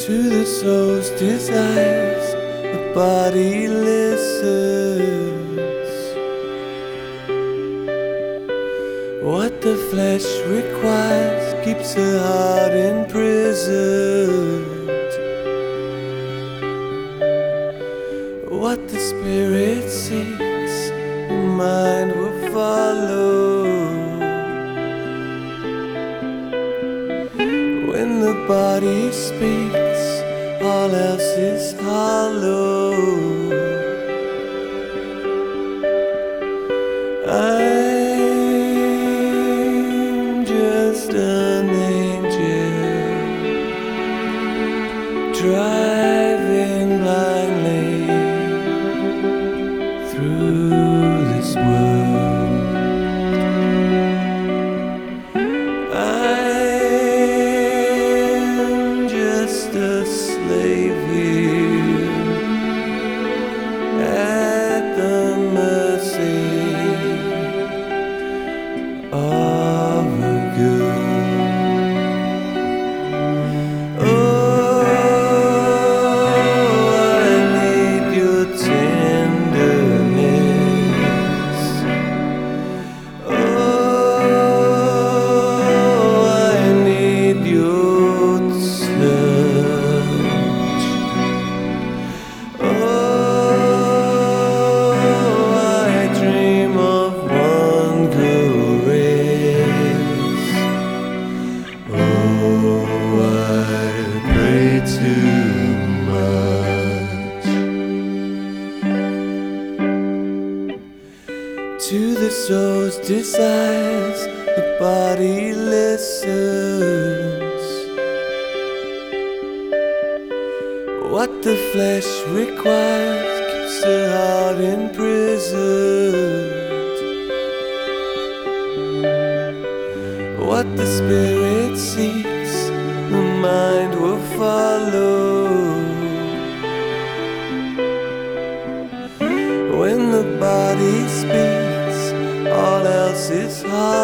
To the soul's desires, the body listens. What the flesh requires keeps the heart imprisoned. What the spirit seeks, the mind will follow. When the body speaks, all else is hollow. I'm just an angel driving blindly through this world. I'm just a slave here at the mercy of a girl. Oh, I need your tenderness. Oh, I need your touch. Oh, I dream of one caress. Oh, I pray too much. To the soul's desires, the body listens. What the flesh requires keeps the heart imprisoned. What the spirit seeks, the mind will follow. When the body speaks, all else is hollow.